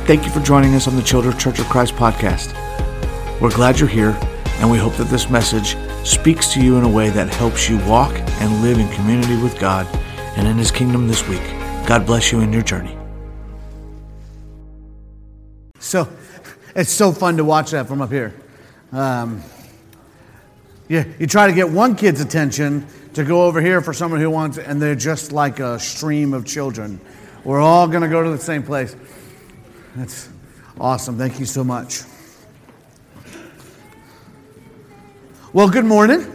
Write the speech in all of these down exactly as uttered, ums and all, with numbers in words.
Thank you for joining us on the Children's Church of Christ podcast. We're glad you're here, and we hope that this message speaks to you in a way that helps you walk and live in community with God and in His kingdom this week. God bless you in your journey. So, it's so fun to watch that from up here. Um, you, you try to get one kid's attention to go over here for someone who wants, and they're just like a stream of children. We're all going to go to the same place. That's awesome. Thank you so much. Well, good morning.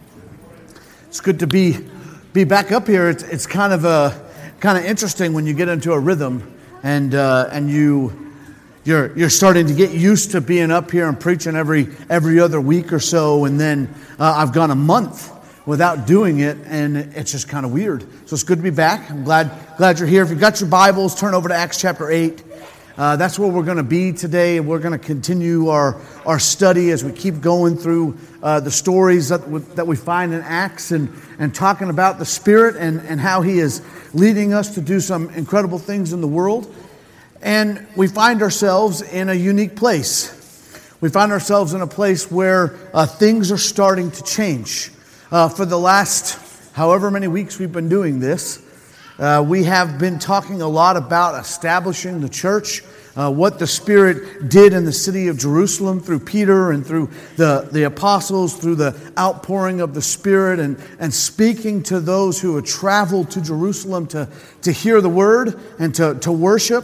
It's good to be be back up here. It's it's kind of a kind of interesting when you get into a rhythm and uh, and you you're you're starting to get used to being up here and preaching every every other week or so, and then uh, I've gone a month without doing it, and it's just kind of weird. So it's good to be back. I'm glad glad you're here. If you've got your Bibles, turn over to Acts chapter eight. Uh, that's where we're going to be today. We're going to continue our, our study as we keep going through uh, the stories that we, that we find in Acts and, and talking about the Spirit and, and how He is leading us to do some incredible things in the world. And we find ourselves in a unique place. We find ourselves in a place where uh, things are starting to change. Uh, for the last however many weeks we've been doing this, Uh, we have been talking a lot about establishing the church, uh, what the Spirit did in the city of Jerusalem through Peter and through the, the apostles, through the outpouring of the Spirit and, and speaking to those who had traveled to Jerusalem to, to hear the word and to, to worship,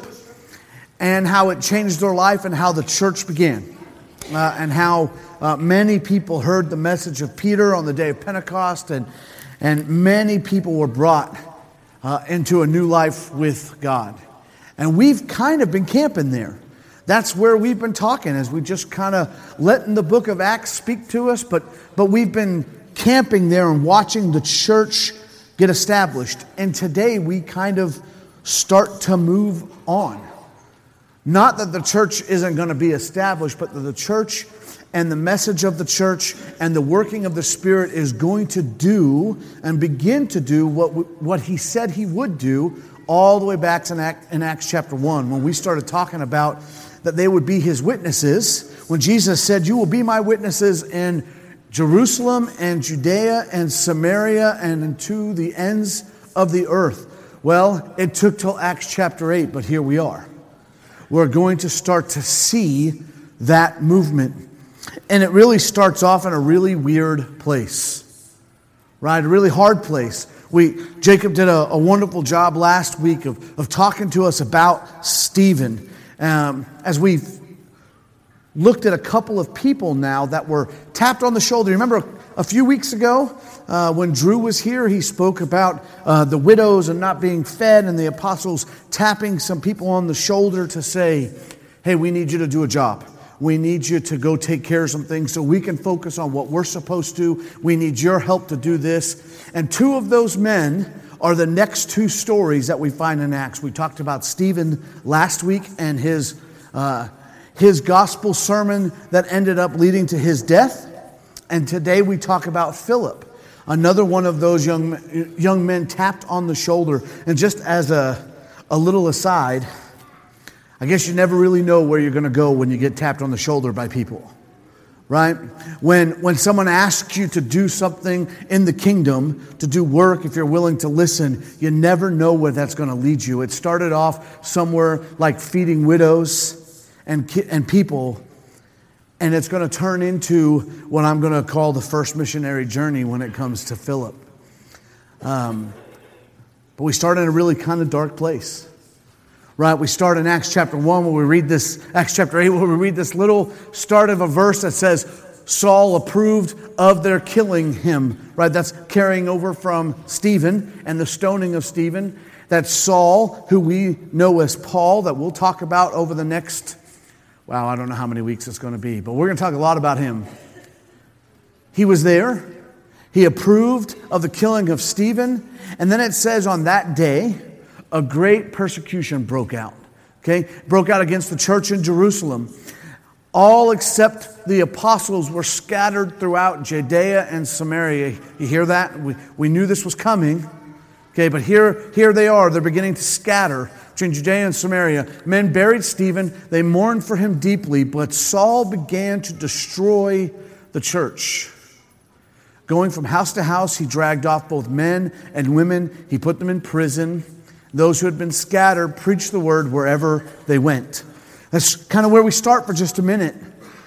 and how it changed their life and how the church began. Uh, and how uh, many people heard the message of Peter on the day of Pentecost, and, and many people were brought Uh, into a new life with God. And we've kind of been camping there. That's where we've been talking, as we just kind of letting the book of Acts speak to us, but but we've been camping there and watching the church get established. And today we kind of start to move on. Not that the church isn't going to be established, but that the church and the message of the church and the working of the Spirit is going to do and begin to do what what He said He would do all the way back in Acts, in Acts chapter one, when we started talking about that they would be His witnesses. When Jesus said, "You will be my witnesses in Jerusalem and Judea and Samaria and into the ends of the earth." Well, it took till Acts chapter eight, but here we are. We're going to start to see that movement. And it really starts off in a really weird place, right? A really hard place. We Jacob did a, a wonderful job last week of, of talking to us about Stephen. Um, as we've looked at a couple of people now that were tapped on the shoulder. You remember a, a few weeks ago uh, when Drew was here, he spoke about uh, the widows and not being fed, and the apostles tapping some people on the shoulder to say, "Hey, we need you to do a job. We need you to go take care of some things so we can focus on what we're supposed to. We need your help to do this." And two of those men are the next two stories that we find in Acts. We talked about Stephen last week and his uh, his gospel sermon that ended up leading to his death. And today we talk about Philip, another one of those young young men tapped on the shoulder. And just as a, a little aside, I guess you never really know where you're going to go when you get tapped on the shoulder by people, right? When when someone asks you to do something in the kingdom, to do work, if you're willing to listen, you never know where that's going to lead you. It started off somewhere like feeding widows and and people, and it's going to turn into what I'm going to call the first missionary journey when it comes to Philip. Um, but we start in a really kind of dark place. Right, we start in Acts chapter one where we read this, Acts chapter eight where we read this little start of a verse that says, Saul approved of their killing him. Right, that's carrying over from Stephen and the stoning of Stephen. That's Saul, who we know as Paul, that we'll talk about over the next, wow, I don't know how many weeks it's going to be, but we're going to talk a lot about him. He was there. He approved of the killing of Stephen. And then it says on that day, a great persecution broke out, okay? Broke out against the church in Jerusalem. All except the apostles were scattered throughout Judea and Samaria. You hear that? We, we knew this was coming, Okay, but here, here they are. They're beginning to scatter between Judea and Samaria. Men buried Stephen. They mourned for him deeply, but Saul began to destroy the church. Going from house to house, he dragged off both men and women. He put them in prison. Those who had been scattered preached the word wherever they went. That's kind of where we start for just a minute.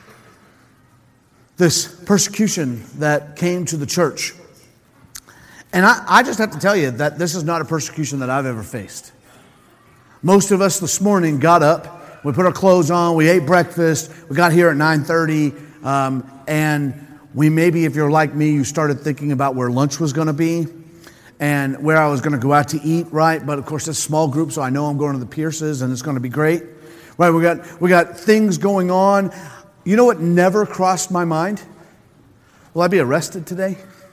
This persecution that came to the church. And I, I just have to tell you that this is not a persecution that I've ever faced. Most of us this morning got up, we put our clothes on, we ate breakfast, we got here at nine thirty, um, and we maybe, if you're like me, you started thinking about where lunch was going to be and where I was going to go out to eat, right? But of course, it's a small group, so I know I'm going to the Pierces and it's going to be great. Right, we got we got things going on. You know what never crossed my mind? Will I be arrested today?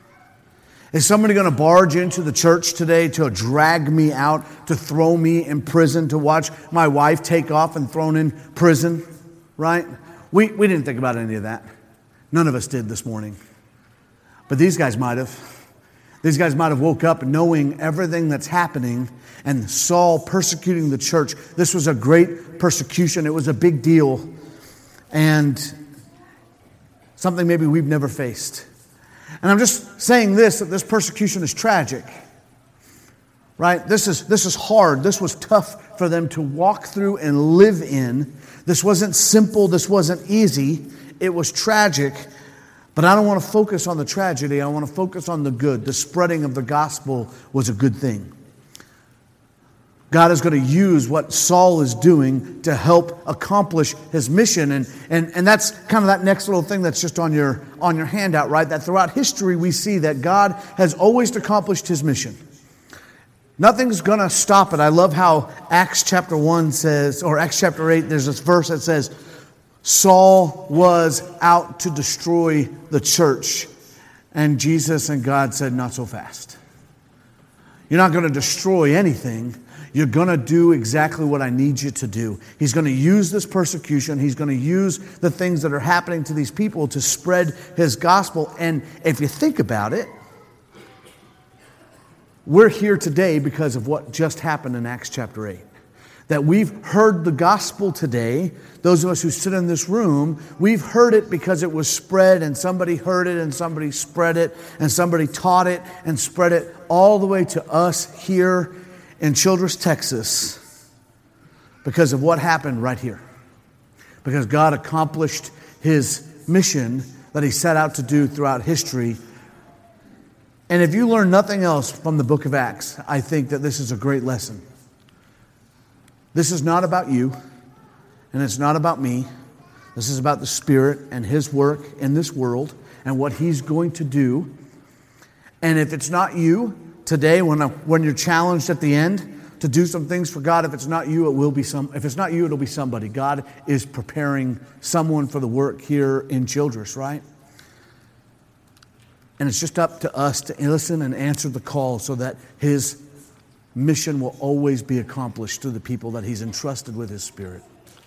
Is somebody going to barge into the church today to drag me out, to throw me in prison, to watch my wife take off and thrown in prison? Right? We, we didn't think about any of that. None of us did this morning. But these guys might have. These guys might have woke up knowing everything that's happening and Saul persecuting the church. This was a great persecution. It was a big deal. And something maybe we've never faced. And I'm just saying this, that this persecution is tragic. Right? This is, this is hard. This was tough for them to walk through and live in. This wasn't simple. This wasn't easy. It was tragic. But I don't want to focus on the tragedy. I want to focus on the good. The spreading of the gospel was a good thing. God is going to use what Saul is doing to help accomplish his mission. And, and, and that's kind of that next little thing that's just on your, on your handout, right? That throughout history we see that God has always accomplished his mission. Nothing's going to stop it. I love how Acts chapter one says, or Acts chapter eight, there's this verse that says, Saul was out to destroy the church. And Jesus and God said, not so fast. You're not going to destroy anything. You're going to do exactly what I need you to do. He's going to use this persecution. He's going to use the things that are happening to these people to spread his gospel. And if you think about it, we're here today because of what just happened in Acts chapter eight. That we've heard the gospel today, those of us who sit in this room, we've heard it because it was spread and somebody heard it and somebody spread it and somebody taught it and spread it all the way to us here in Childress, Texas, because of what happened right here. Because God accomplished his mission that he set out to do throughout history. And if you learn nothing else from the book of Acts, I think that this is a great lesson. This is not about you, and it's not about me. This is about the Spirit and his work in this world and what he's going to do. And if it's not you today, when when you're challenged at the end to do some things for God, if it's not you, it will be some. If it's not you, it'll be somebody. God is preparing someone for the work here in Childress, right? And it's just up to us to listen and answer the call so that his mission will always be accomplished through the people that he's entrusted with his Spirit.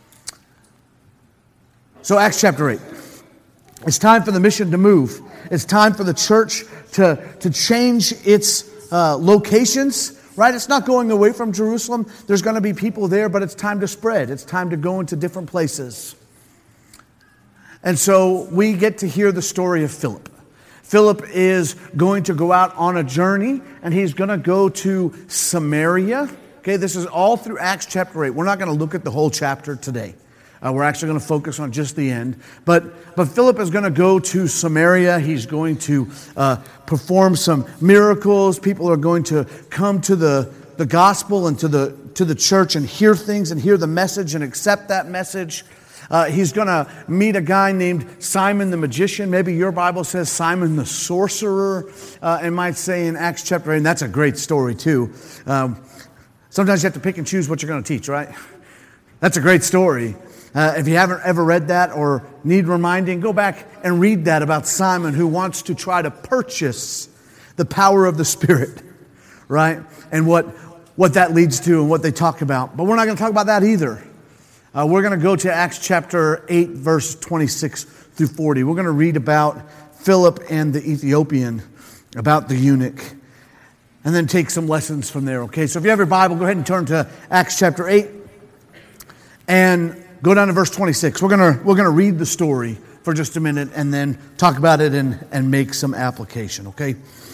So Acts chapter eight. It's time for the mission to move. It's time for the church to, to change its uh, locations, right? It's not going away from Jerusalem. There's going to be people there, but it's time to spread. It's time to go into different places. And so we get to hear the story of Philip. Philip is going to go out on a journey, and he's going to go to Samaria. Okay, this is all through Acts chapter eight. We're not going to look at the whole chapter today. Uh, we're actually going to focus on just the end. But but Philip is going to go to Samaria. He's going to uh, perform some miracles. People are going to come to the, the gospel and to the to the church and hear things and hear the message and accept that message. Uh, he's going to meet a guy named Simon the magician. Maybe your Bible says Simon the sorcerer. Uh, it might say in Acts chapter eight, and that's a great story too. Um, sometimes you have to pick and choose what you're going to teach, right? That's a great story. Uh, if you haven't ever read that or need reminding, go back and read that about Simon who wants to try to purchase the power of the Spirit, right? And what, what that leads to and what they talk about. But we're not going to talk about that either. Uh, we're going to go to Acts chapter eight, verse twenty-six through forty. We're going to read about Philip and the Ethiopian, about the eunuch. and then take some lessons from there, okay? So if you have your Bible, go ahead and turn to Acts chapter eight and go down to verse twenty-six. We're going to we're gonna read the story for just a minute and then talk about it and, and make some application, okay?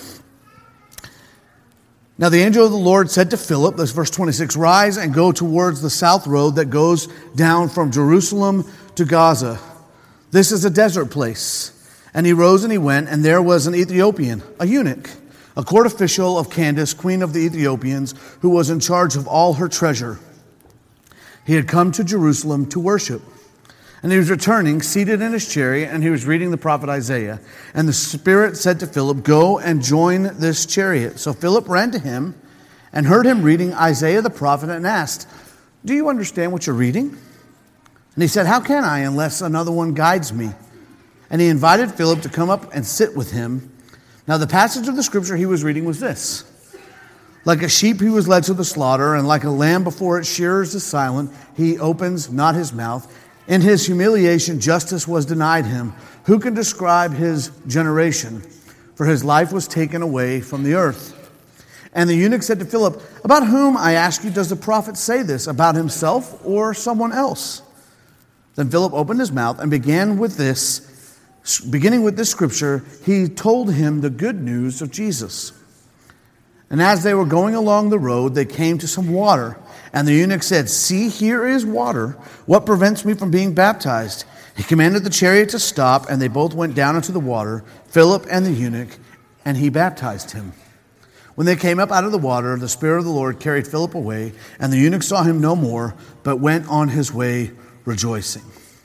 Now the angel of the Lord said to Philip, this verse twenty-six, rise and go towards the south road that goes down from Jerusalem to Gaza. This is a desert place. And he rose and he went, and there was an Ethiopian, a eunuch, a court official of Candace, queen of the Ethiopians, who was in charge of all her treasure. He had come to Jerusalem to worship. And he was returning, seated in his chariot, and he was reading the prophet Isaiah. And the Spirit said to Philip, go and join this chariot. So Philip ran to him and heard him reading Isaiah the prophet and asked, do you understand what you're reading? And he said, how can I unless another one guides me? And he invited Philip to come up and sit with him. Now the passage of the scripture he was reading was this. Like a sheep he was led to the slaughter, and like a lamb before its shearers is silent, he opens not his mouth. In his humiliation justice was denied him. Who can describe his generation? For his life was taken away from the earth. And the eunuch said to Philip, about whom, I ask you, does the prophet say this? About himself or someone else? Then Philip opened his mouth and began with this. Beginning with this scripture, he told him the good news of Jesus. And as they were going along the road, they came to some water. And the eunuch said, see, here is water. What prevents me from being baptized? He commanded the chariot to stop, and they both went down into the water, Philip and the eunuch, and he baptized him. When they came up out of the water, the Spirit of the Lord carried Philip away, and the eunuch saw him no more, but went on his way rejoicing.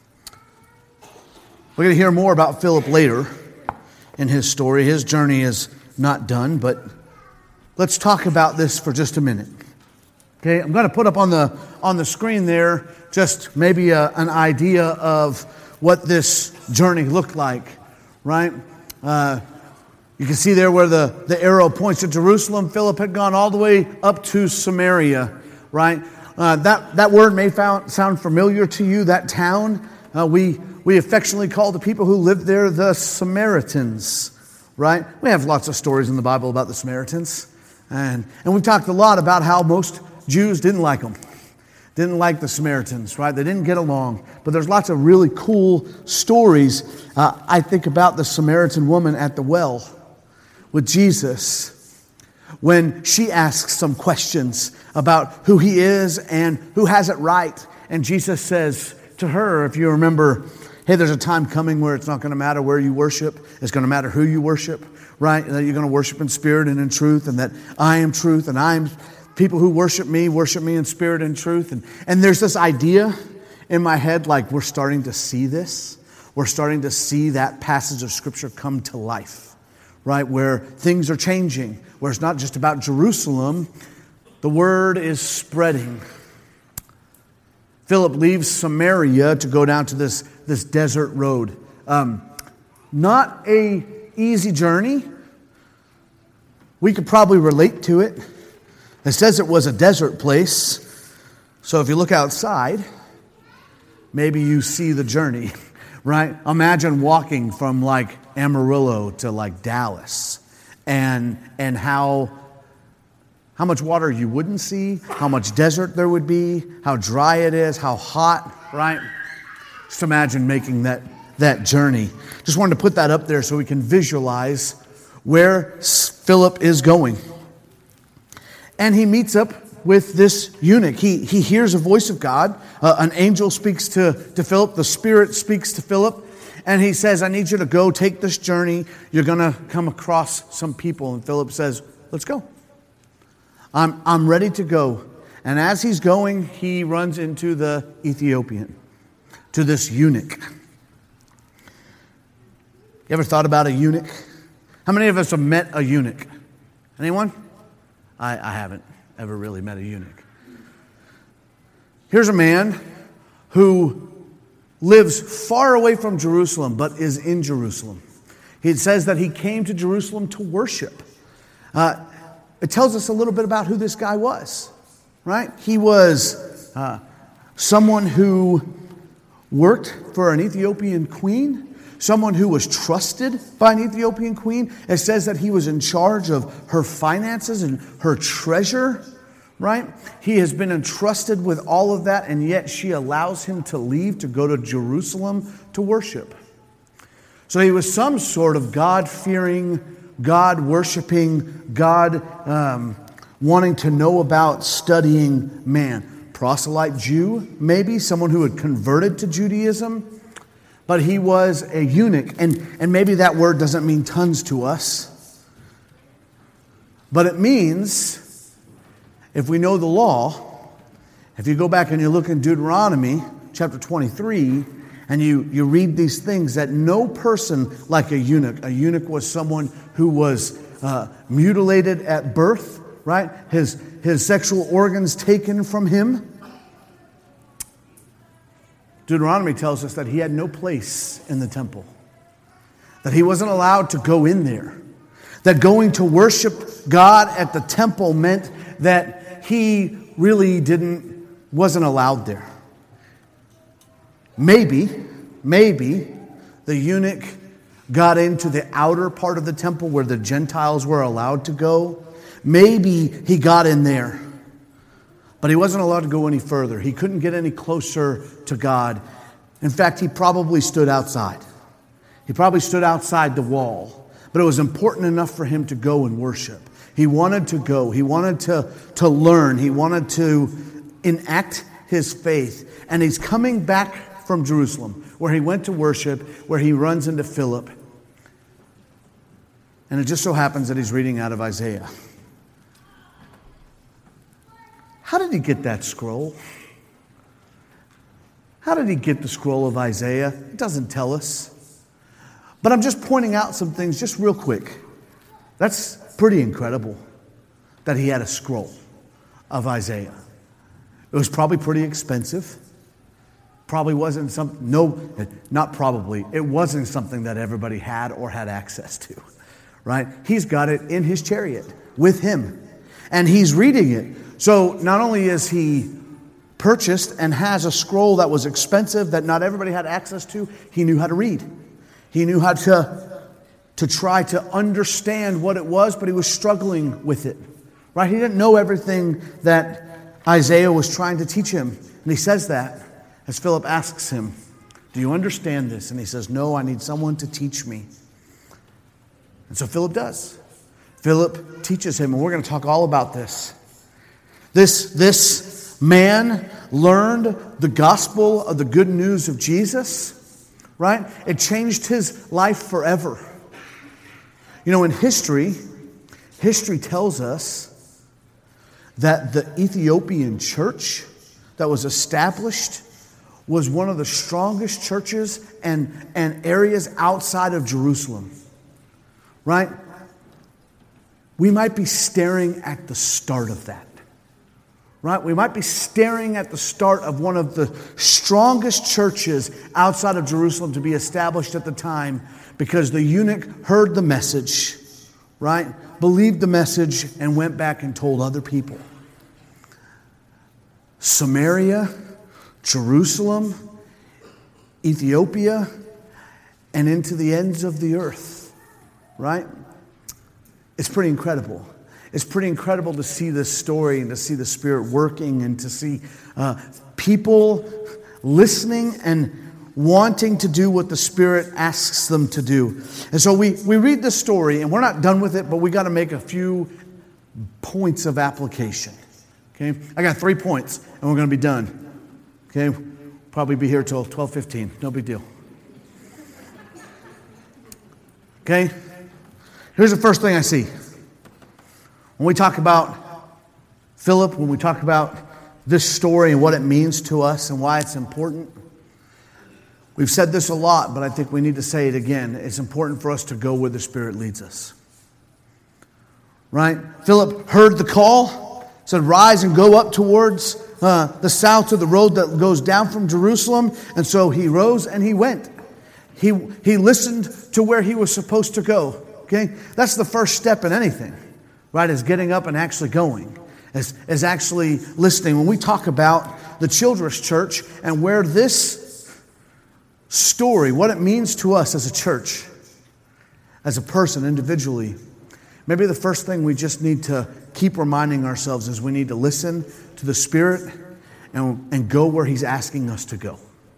We're going to hear more about Philip later in his story. His journey is not done, but let's talk about this for just a minute. Okay, I'm going to put up on the on the screen there just maybe a, an idea of what this journey looked like, right? Uh, you can see there where the, the arrow points to Jerusalem. Philip had gone all the way up to Samaria, right? Uh, that, that word may found, sound familiar to you, that town. Uh, we... We affectionately call the people who lived there the Samaritans, right? We have lots of stories in the Bible about the Samaritans. And, and we've talked a lot about how most Jews didn't like them. Didn't like the Samaritans, right? They didn't get along. But there's lots of really cool stories. Uh, I think about the Samaritan woman at the well with Jesus when she asks some questions about who he is and who has it right. And Jesus says to her, if you remember, hey, there's a time coming where it's not going to matter where you worship. It's going to matter who you worship, right? That you're going to worship in spirit and in truth, and that I am truth, and I am people who worship me, worship me in spirit and truth. And, and there's this idea in my head, like we're starting to see this. We're starting to see that passage of Scripture come to life, right? Where things are changing, where it's not just about Jerusalem. The word is spreading. Philip leaves Samaria to go down to this, this desert road. Um, not a easy journey. We could probably relate to it. It says it was a desert place. So if you look outside, maybe you see the journey, right? Imagine walking from like Amarillo to like Dallas and, and how... How much water you wouldn't see, how much desert there would be, how dry it is, how hot, right? Just imagine making that, that journey. Just wanted to put that up there so we can visualize where Philip is going. And he meets up with this eunuch. He, he hears a voice of God. Uh, an angel speaks to, to Philip. The Spirit speaks to Philip. And he says, I need you to go take this journey. You're going to come across some people. And Philip says, let's go. I'm I'm ready to go. And as he's going, he runs into the Ethiopian, to this eunuch. You ever thought about a eunuch? How many of us have met a eunuch? Anyone? I, I haven't ever really met a eunuch. Here's a man who lives far away from Jerusalem, but is in Jerusalem. It says that he came to Jerusalem to worship. Uh, It tells us a little bit about who this guy was, right? He was uh, someone who worked for an Ethiopian queen someone who was trusted by an Ethiopian queen. It says that he was in charge of her finances and her treasure, right? He has been entrusted with all of that, and yet she allows him to leave to go to Jerusalem to worship. So he was some sort of God-fearing, God-worshiping, God um, wanting to know about, studying man. Proselyte Jew, maybe, someone who had converted to Judaism. But he was a eunuch, and, and maybe that word doesn't mean tons to us. But it means, if we know the law, if you go back and you look in Deuteronomy chapter twenty-three, and you, you read these things, that no person like a eunuch, a eunuch was someone who was uh, mutilated at birth, right? His, his sexual organs taken from him. Deuteronomy tells us that he had no place in the temple, that he wasn't allowed to go in there, that going to worship God at the temple meant that he really didn't, wasn't allowed there. Maybe, maybe the eunuch got into the outer part of the temple where the Gentiles were allowed to go. Maybe he got in there, but he wasn't allowed to go any further. He couldn't get any closer to God. In fact, he probably stood outside. He probably stood outside the wall, but it was important enough for him to go and worship. He wanted to go. He wanted to, to learn. He wanted to enact his faith. And he's coming back from Jerusalem, where he went to worship, where he runs into Philip. And it just so happens that he's reading out of Isaiah. How did he get that scroll? How did he get the scroll of Isaiah? It doesn't tell us. But I'm just pointing out some things just real quick. That's pretty incredible that he had a scroll of Isaiah. It was probably pretty expensive. Probably wasn't some, no, not probably. It wasn't something that everybody had or had access to, right? He's got it in his chariot with him, and he's reading it. So not only is he purchased and has a scroll that was expensive that not everybody had access to, he knew how to read. He knew how to, to try to understand what it was, but he was struggling with it, right? He didn't know everything that Isaiah was trying to teach him, and he says that as Philip asks him, do you understand this? And he says, no, I need someone to teach me. And so Philip does. Philip teaches him, and we're going to talk all about this. This, this man learned the gospel of the good news of Jesus, right? It changed his life forever. You know, in history, history tells us that the Ethiopian church that was established was one of the strongest churches and, and areas outside of Jerusalem, right? We might be staring at the start of that, right? We might be staring at the start of one of the strongest churches outside of Jerusalem to be established at the time, because the eunuch heard the message, right? Believed the message and went back and told other people. Samaria, Jerusalem, Ethiopia, and into the ends of the earth, right? It's pretty incredible. It's pretty incredible to see this story and to see the Spirit working and to see uh, people listening and wanting to do what the Spirit asks them to do. And so we, we read this story, and we're not done with it, but we got to make a few points of application. Okay, I got three points, and we're going to be done. Okay, probably be here till twelve fifteen. No big deal. Okay, here's the first thing I see. When we talk about Philip, when we talk about this story and what it means to us and why it's important, we've said this a lot, but I think we need to say it again. It's important for us to go where the Spirit leads us. Right? Philip heard the call, said, rise and go up towards uh, the south to the road that goes down from Jerusalem. And so he rose and he went. He, he listened to where he was supposed to go. Okay? That's the first step in anything, right? Is getting up and actually going. Is, is actually listening. When we talk about the Children's Church and where this story, what it means to us as a church, as a person, individually, maybe the first thing we just need to keep reminding ourselves is we need to listen to the Spirit and, and go where He's asking us to go.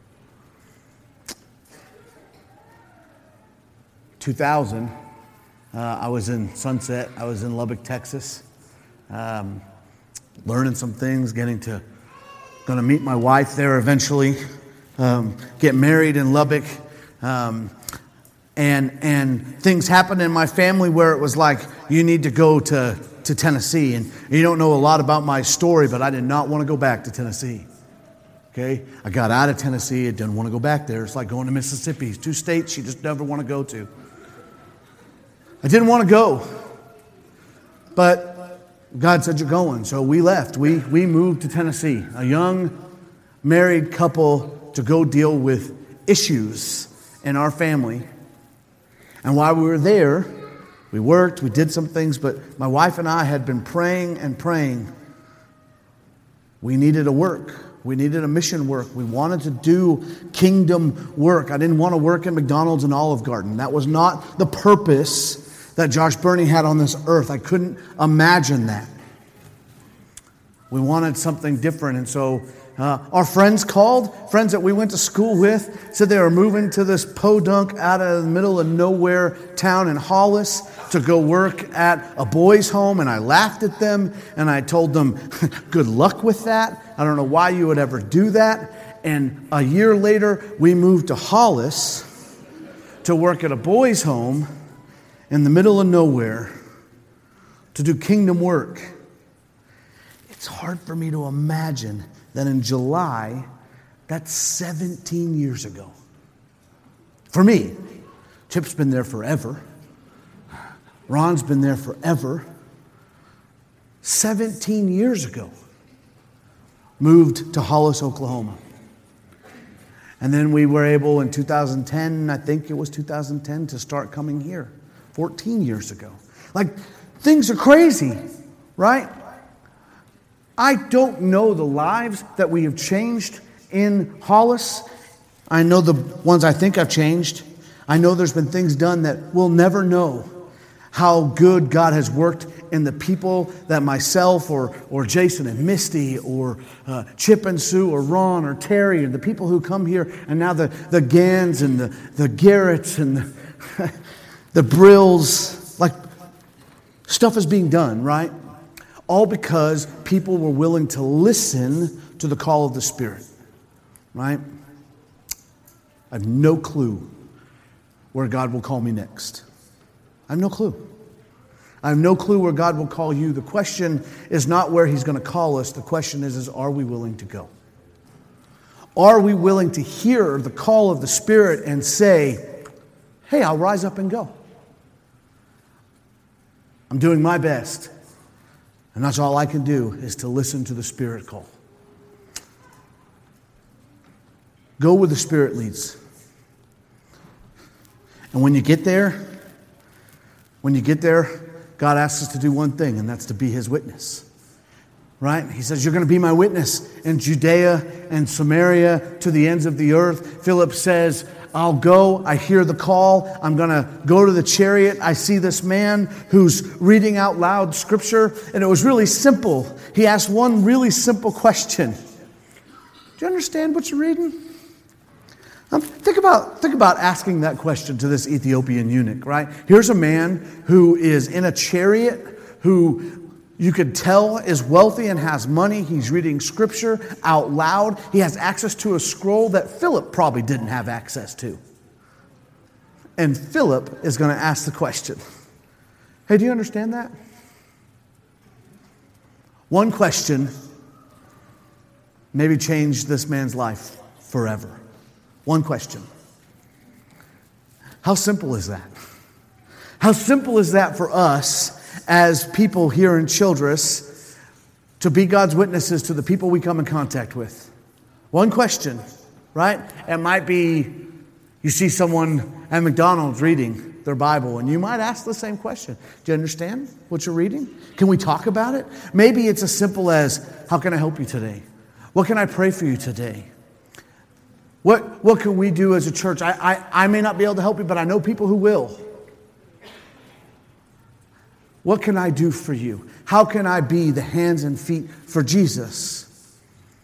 two thousand, uh, I was in Sunset. I was in Lubbock, Texas, um, learning some things, getting to, going to meet my wife there eventually, um, get married in Lubbock, um, and and things happened in my family where it was like, you need to go to, to Tennessee. And you don't know a lot about my story, but I did not want to go back to Tennessee. Okay, I got out of Tennessee. I didn't want to go back there. It's like going to Mississippi. It's two states you just never want to go to. I didn't want to go, but God said, you're going. So we left. We, we moved to Tennessee, a young married couple, to go deal with issues in our family. And while we were there, we worked, we did some things, but my wife and I had been praying and praying. We needed a work. We needed a mission work. We wanted to do kingdom work. I didn't want to work at McDonald's and Olive Garden. That was not the purpose that Josh Burney had on this earth. I couldn't imagine that. We wanted something different. And so uh, our friends called, friends that we went to school with, said they were moving to this podunk out of the middle of nowhere town in Hollis to go work at a boys' home. And I laughed at them and I told them, good luck with that. I don't know why you would ever do that. And a year later, we moved to Hollis to work at a boys' home in the middle of nowhere to do kingdom work. It's hard for me to imagine that in July, that's seventeen years ago. For me, Chip's been there forever. Ron's been there forever. seventeen years ago, moved to Hollis, Oklahoma. And then we were able in two thousand ten, I think it was two thousand ten, to start coming here fourteen years ago. Like, things are crazy, right? I don't know the lives that we have changed in Hollis. I know the ones I think I've changed. I know there's been things done that we'll never know how good God has worked in the people that myself or or Jason and Misty or uh, Chip and Sue or Ron or Terry and the people who come here, and now the, the Gans and the, the Garretts and the, the Brills, like, stuff is being done, right? All because people were willing to listen to the call of the Spirit, right? I have no clue where God will call me next. I have no clue. I have no clue where God will call you. The question is not where He's going to call us. The question is, is are we willing to go? Are we willing to hear the call of the Spirit and say, hey, I'll rise up and go. I'm doing my best. And that's all I can do, is to listen to the Spirit call. Go where the Spirit leads. And when you get there, when you get there, God asks us to do one thing, and that's to be His witness. Right? He says, you're going to be my witness in Judea and Samaria to the ends of the earth. Philip says, I'll go. I hear the call. I'm going to go to the chariot. I see this man who's reading out loud Scripture. And it was really simple. He asked one really simple question. Do you understand what you're reading? Um, think about, think about asking that question to this Ethiopian eunuch, right? Here's a man who is in a chariot, who you could tell is wealthy and has money. He's reading Scripture out loud. He has access to a scroll that Philip probably didn't have access to. And Philip is going to ask the question, hey, do you understand that? One question maybe changed this man's life forever. One question. How simple is that? How simple is that for us as people here in Childress to be God's witnesses to the people we come in contact with? One question, right? It might be you see someone at McDonald's reading their Bible, and you might ask the same question. Do you understand what you're reading? Can we talk about it? Maybe it's as simple as, how can I help you today? What can I pray for you today? What, what can we do as a church? I, I, I may not be able to help you, but I know people who will. What can I do for you? How can I be the hands and feet for Jesus?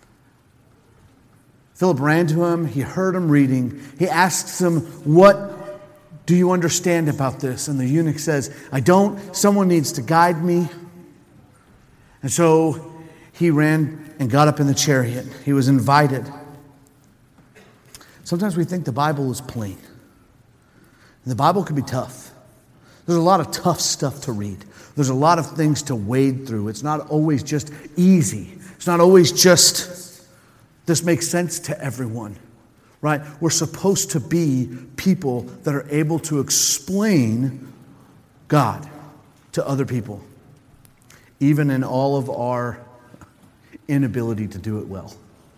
Philip ran to him. He heard him reading. He asks him, what do you understand about this? And the eunuch says, I don't. Someone needs to guide me. And so he ran and got up in the chariot. He was invited. Sometimes we think the Bible is plain. And the Bible can be tough. There's a lot of tough stuff to read. There's a lot of things to wade through. It's not always just easy. It's not always just, this makes sense to everyone, right? We're supposed to be people that are able to explain God to other people, even in all of our inability to do it well.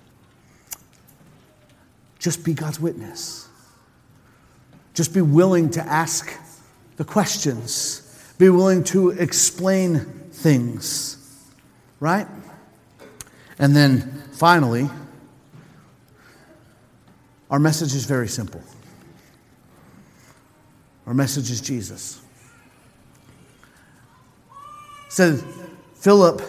Just be God's witness. Just be willing to ask the questions. Be willing to explain things. Right? And then finally, our message is very simple. Our message is Jesus. So Philip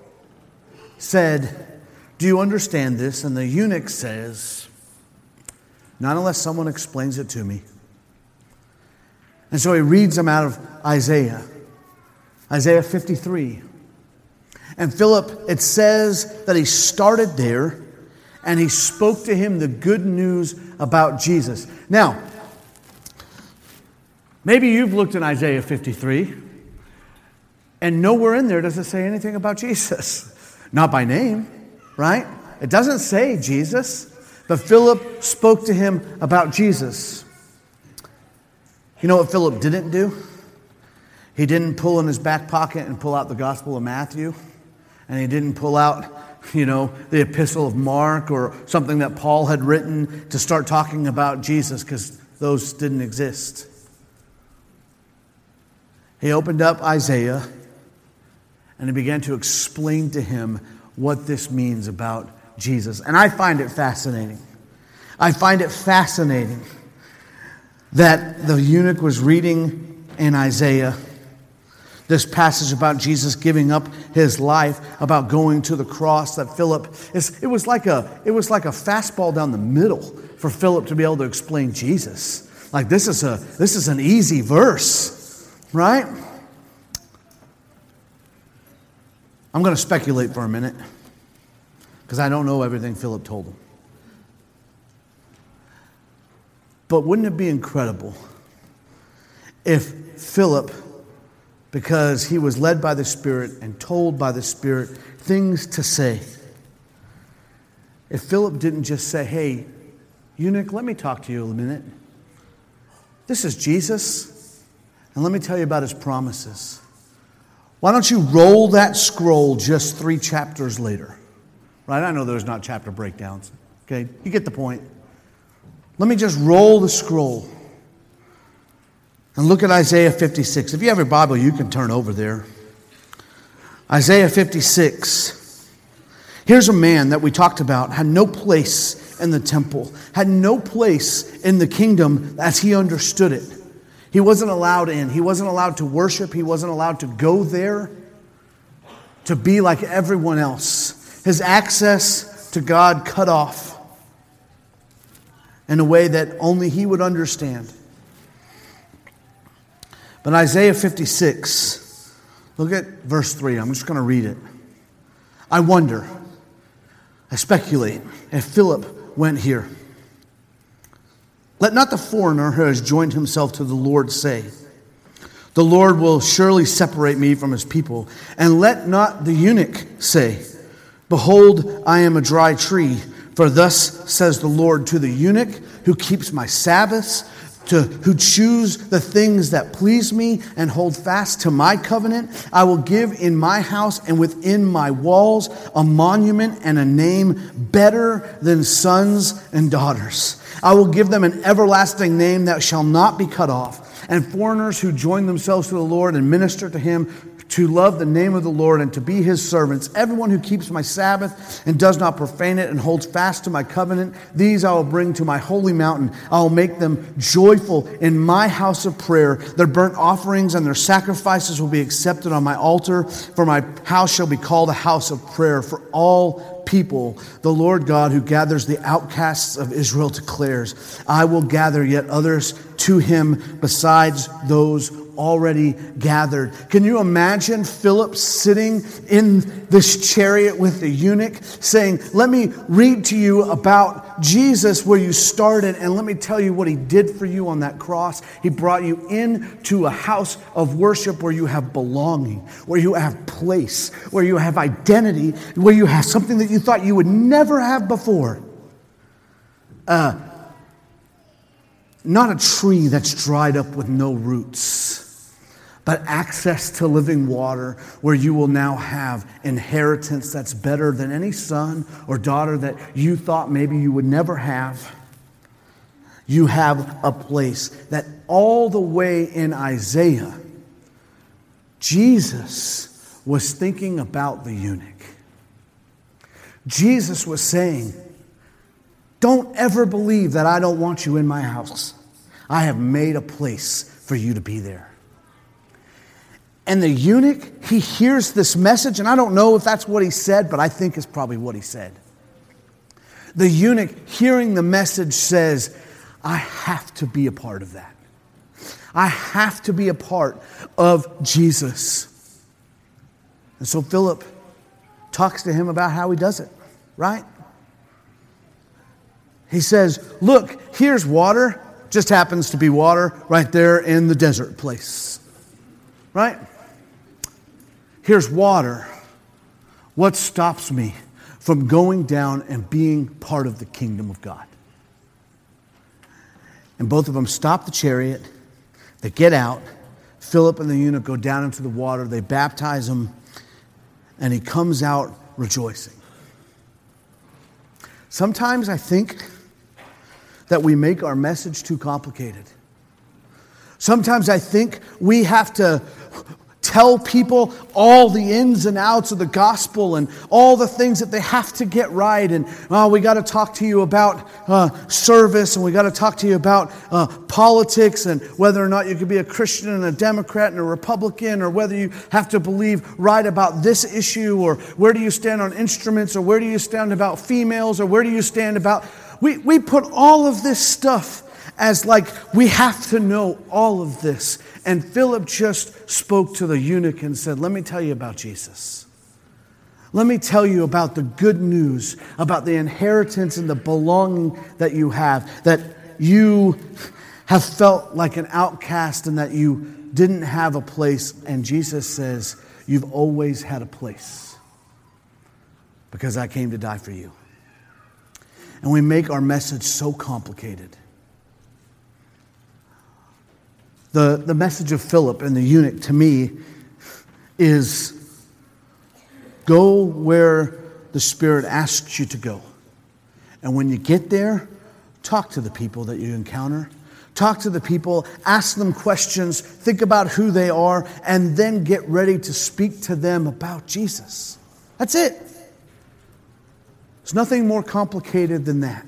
said, do you understand this? And the eunuch says, not unless someone explains it to me. And so he reads them out of Isaiah. Isaiah fifty-three. And Philip, it says that he started there and he spoke to him the good news about Jesus. Now, maybe you've looked in Isaiah fifty-three and nowhere in there does it say anything about Jesus. Not by name, right? It doesn't say Jesus. But Philip spoke to him about Jesus. You know what Philip didn't do? He didn't pull in his back pocket and pull out the Gospel of Matthew. And he didn't pull out, you know, the Epistle of Mark or something that Paul had written to start talking about Jesus, because those didn't exist. He opened up Isaiah and he began to explain to him what this means about Jesus. And I find it fascinating. I find it fascinating that the eunuch was reading in Isaiah this passage about Jesus giving up his life, about going to the cross, that Philip, it was like a, it was like a fastball down the middle for Philip to be able to explain Jesus. Like this is a, this is an easy verse, right? I'm going to speculate for a minute, because I don't know everything Philip told him. But wouldn't it be incredible if Philip, because he was led by the Spirit and told by the Spirit things to say, if Philip didn't just say, hey, eunuch, let me talk to you a minute. This is Jesus, and let me tell you about his promises. Why don't you roll that scroll just three chapters later? Right? I know there's not chapter breakdowns. Okay? You get the point. Let me just roll the scroll and look at Isaiah fifty-six. If you have your Bible, you can turn over there. Isaiah fifty-six. Here's a man that we talked about, had no place in the temple, had no place in the kingdom as he understood it. He wasn't allowed in. He wasn't allowed to worship. He wasn't allowed to go there to be like everyone else. His access to God cut off in a way that only he would understand. But Isaiah fifty-six, look at verse three. I'm just going to read it. I wonder, I speculate, if Philip went here. Let not the foreigner who has joined himself to the Lord say, the Lord will surely separate me from his people. And let not the eunuch say, behold, I am a dry tree. For thus says the Lord to the eunuch who keeps my Sabbaths, to who choose the things that please me and hold fast to my covenant, I will give in my house and within my walls a monument and a name better than sons and daughters. I will give them an everlasting name that shall not be cut off. And foreigners who join themselves to the Lord and minister to him to love the name of the Lord and to be his servants. Everyone who keeps my Sabbath and does not profane it and holds fast to my covenant, these I will bring to my holy mountain. I will make them joyful in my house of prayer. Their burnt offerings and their sacrifices will be accepted on my altar, for my house shall be called a house of prayer for all people. The Lord God who gathers the outcasts of Israel declares, I will gather yet others to him besides those already gathered. Can you imagine Philip sitting in this chariot with the eunuch saying, let me read to you about Jesus where you started, and let me tell you what he did for you on that cross. He brought you into a house of worship where you have belonging, where you have place, where you have identity, where you have something that you thought you would never have before. Uh, not a tree that's dried up with no roots, but access to living water where you will now have inheritance that's better than any son or daughter that you thought maybe you would never have. You have a place that all the way in Isaiah, Jesus was thinking about the eunuch. Jesus was saying, don't ever believe that I don't want you in my house. I have made a place for you to be there. And the eunuch, he hears this message, and I don't know if that's what he said, but I think it's probably what he said. The eunuch, hearing the message, says, I have to be a part of that. I have to be a part of Jesus. And so Philip talks to him about how he does it, right? He says, look, here's water. Just happens to be water right there in the desert place. Right? Here's water. What stops me from going down and being part of the kingdom of God? And both of them stop the chariot. They get out. Philip and the eunuch go down into the water. They baptize him. And he comes out rejoicing. Sometimes I think that we make our message too complicated. Sometimes I think we have to tell people all the ins and outs of the gospel and all the things that they have to get right. And oh, we got to talk to you about uh, service, and we got to talk to you about uh, politics, and whether or not you could be a Christian and a Democrat and a Republican, or whether you have to believe right about this issue, or where do you stand on instruments, or where do you stand about females, or where do you stand about... We, we put all of this stuff as like we have to know all of this. And Philip just spoke to the eunuch and said, let me tell you about Jesus. Let me tell you about the good news, about the inheritance and the belonging that you have, that you have felt like an outcast and that you didn't have a place. And Jesus says, you've always had a place because I came to die for you. And we make our message so complicated. The, the message of Philip and the eunuch to me is go where the Spirit asks you to go. And when you get there, talk to the people that you encounter. Talk to the people, ask them questions, think about who they are, and then get ready to speak to them about Jesus. That's it. There's nothing more complicated than that.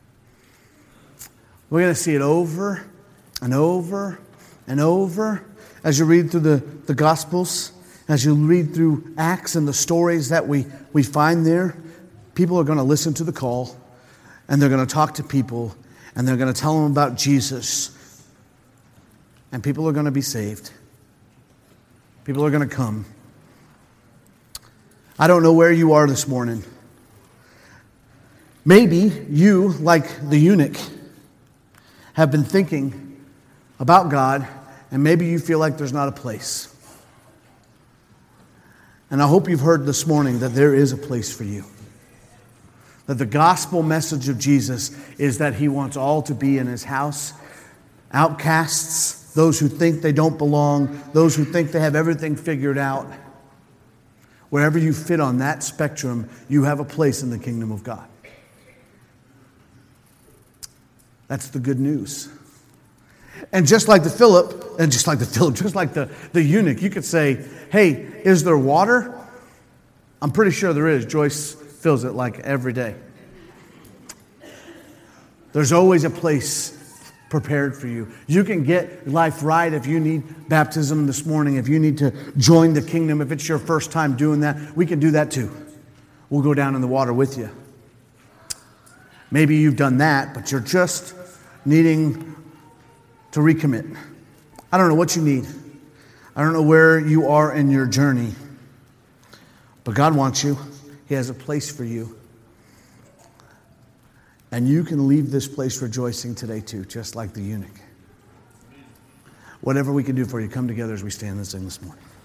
We're going to see it over and over and over as you read through the, the Gospels, as you read through Acts and the stories that we, we find there. People are going to listen to the call, and they're going to talk to people, and they're going to tell them about Jesus, and people are going to be saved. People are going to come. I don't know where you are this morning. Maybe you, like the eunuch, have been thinking about God, and maybe you feel like there's not a place. And I hope you've heard this morning that there is a place for you. That the gospel message of Jesus is that He wants all to be in His house. Outcasts, those who think they don't belong, those who think they have everything figured out. Wherever you fit on that spectrum, you have a place in the kingdom of God. That's the good news. And just like the Philip, and just like the Philip, just like the, the eunuch, you could say, hey, is there water? I'm pretty sure there is. Joyce fills it like every day. There's always a place prepared for you. You can get life right if you need baptism this morning, if you need to join the kingdom, if it's your first time doing that, we can do that too. We'll go down in the water with you. Maybe you've done that, but you're just needing to recommit. I don't know what you need. I don't know where you are in your journey, but God wants you. He has a place for you. And you can leave this place rejoicing today too, just like the eunuch. Whatever we can do for you, come together as we stand and sing this morning.